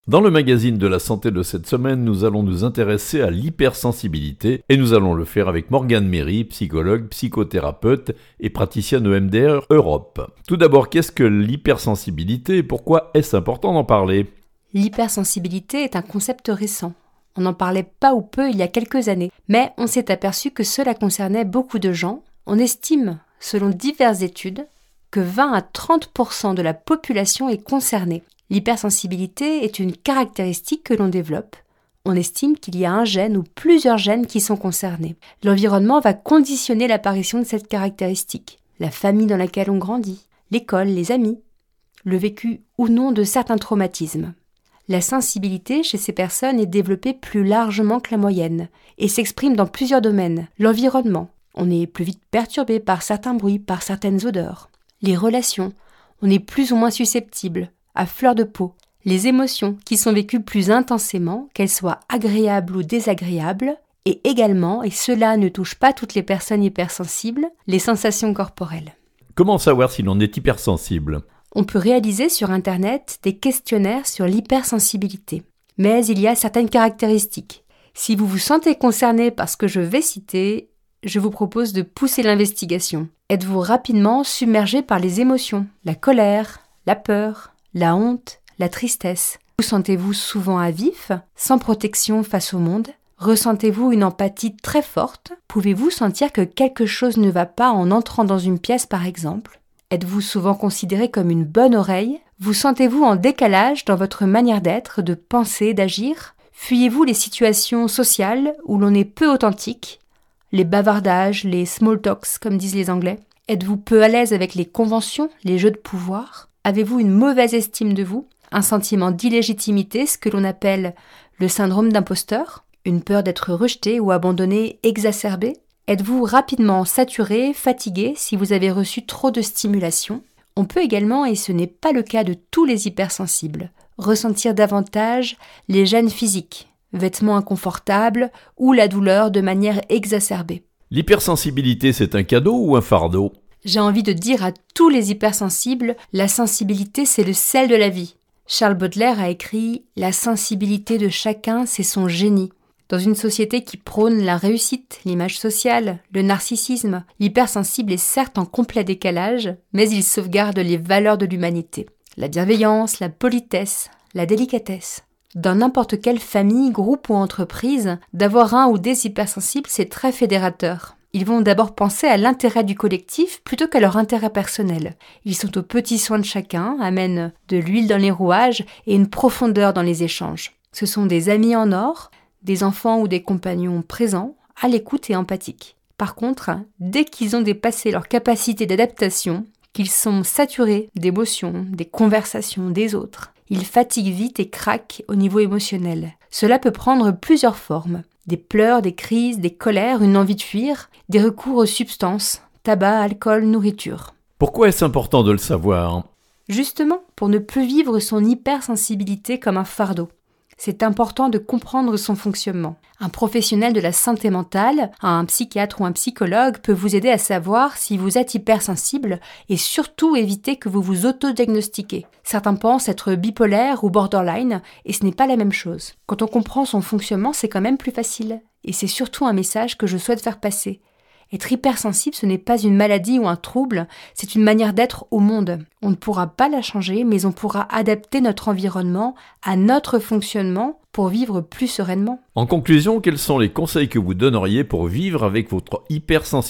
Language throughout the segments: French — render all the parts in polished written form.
Dans le magazine de la santé de cette semaine, nous allons nous intéresser à l'hypersensibilité et nous allons le faire avec Morgane Méry, psychologue, psychothérapeute et praticienne EMDR Europe. Tout d'abord, qu'est-ce que l'hypersensibilité et pourquoi est-ce important d'en parler ? L'hypersensibilité est un concept récent. On n'en parlait pas ou peu il y a quelques années, mais on s'est aperçu que cela concernait beaucoup de gens. On estime, selon diverses études, que 20 à 30% de la population est concernée. L'hypersensibilité est une caractéristique que l'on développe. On estime qu'il y a un gène ou plusieurs gènes qui sont concernés. L'environnement va conditionner l'apparition de cette caractéristique. La famille dans laquelle on grandit, l'école, les amis, le vécu ou non de certains traumatismes. La sensibilité chez ces personnes est développée plus largement que la moyenne et s'exprime dans plusieurs domaines. L'environnement, on est plus vite perturbé par certains bruits, par certaines odeurs. Les relations, on est plus ou moins susceptible, à fleur de peau. Les émotions qui sont vécues plus intensément, qu'elles soient agréables ou désagréables, et également, et cela ne touche pas toutes les personnes hypersensibles, les sensations corporelles. Comment savoir si l'on est hypersensible ? On peut réaliser sur Internet des questionnaires sur l'hypersensibilité. Mais il y a certaines caractéristiques. Si vous vous sentez concerné par ce que je vais citer, je vous propose de pousser l'investigation. Êtes-vous rapidement submergé par les émotions, la colère, la peur, la honte, la tristesse? Vous sentez-vous souvent à vif, sans protection face au monde? Ressentez-vous une empathie très forte? Pouvez-vous sentir que quelque chose ne va pas en entrant dans une pièce par exemple? Êtes-vous souvent considéré comme une bonne oreille? Vous sentez-vous en décalage dans votre manière d'être, de penser, d'agir? Fuyez-vous les situations sociales où l'on est peu authentique? Les bavardages, les small talks comme disent les Anglais? Êtes-vous peu à l'aise avec les conventions, les jeux de pouvoir? Avez-vous une mauvaise estime de vous? Un sentiment d'illégitimité, ce que l'on appelle le syndrome d'imposteur? Une peur d'être rejeté ou abandonné exacerbée? Êtes-vous rapidement saturé, fatigué si vous avez reçu trop de stimulation? On peut également, et ce n'est pas le cas de tous les hypersensibles, ressentir davantage les gênes physiques, vêtements inconfortables ou la douleur de manière exacerbée. L'hypersensibilité, c'est un cadeau ou un fardeau ? J'ai envie de dire à tous les hypersensibles, la sensibilité c'est le sel de la vie. Charles Baudelaire a écrit « La sensibilité de chacun, c'est son génie ». Dans une société qui prône la réussite, l'image sociale, le narcissisme, l'hypersensible est certes en complet décalage, mais il sauvegarde les valeurs de l'humanité. La bienveillance, la politesse, la délicatesse. Dans n'importe quelle famille, groupe ou entreprise, d'avoir un ou des hypersensibles, c'est très fédérateur. Ils vont d'abord penser à l'intérêt du collectif plutôt qu'à leur intérêt personnel. Ils sont aux petits soins de chacun, amènent de l'huile dans les rouages et une profondeur dans les échanges. Ce sont des amis en or, des enfants ou des compagnons présents, à l'écoute et empathiques. Par contre, dès qu'ils ont dépassé leur capacité d'adaptation, qu'ils sont saturés d'émotions, des conversations des autres, ils fatiguent vite et craquent au niveau émotionnel. Cela peut prendre plusieurs formes. Des pleurs, des crises, des colères, une envie de fuir, des recours aux substances, tabac, alcool, nourriture. Pourquoi est-ce important de le savoir ? Justement, pour ne plus vivre son hypersensibilité comme un fardeau. C'est important de comprendre son fonctionnement. Un professionnel de la santé mentale, un psychiatre ou un psychologue peut vous aider à savoir si vous êtes hypersensible et surtout éviter que vous vous autodiagnostiquez. Certains pensent être bipolaire ou borderline et ce n'est pas la même chose. Quand on comprend son fonctionnement, c'est quand même plus facile. Et c'est surtout un message que je souhaite faire passer. Être hypersensible, ce n'est pas une maladie ou un trouble, c'est une manière d'être au monde. On ne pourra pas la changer, mais on pourra adapter notre environnement à notre fonctionnement pour vivre plus sereinement. En conclusion, quels sont les conseils que vous donneriez pour vivre avec votre hypersensibilité ?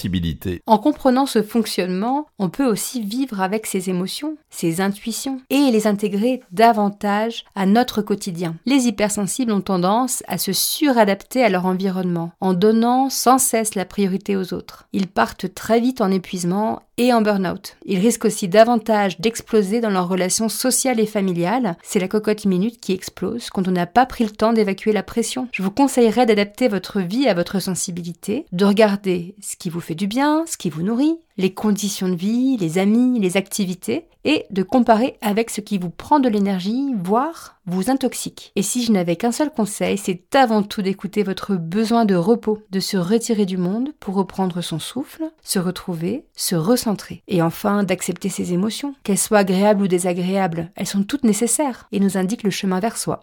En comprenant ce fonctionnement, on peut aussi vivre avec ses émotions, ses intuitions, et les intégrer davantage à notre quotidien. Les hypersensibles ont tendance à se suradapter à leur environnement, en donnant sans cesse la priorité aux autres. Ils partent très vite en épuisement et en burn-out. Ils risquent aussi davantage d'exploser dans leurs relations sociales et familiales. C'est la cocotte minute qui explose quand on n'a pas pris le temps d'évacuer la pression. Je vous conseillerais d'adapter votre vie à votre sensibilité, de regarder ce qui vous fait du bien, ce qui vous nourrit, les conditions de vie, les amis, les activités, et de comparer avec ce qui vous prend de l'énergie, voire vous intoxique. Et si je n'avais qu'un seul conseil, c'est avant tout d'écouter votre besoin de repos, de se retirer du monde pour reprendre son souffle, se retrouver, se recentrer. Et enfin, d'accepter ses émotions. Qu'elles soient agréables ou désagréables, elles sont toutes nécessaires et nous indiquent le chemin vers soi.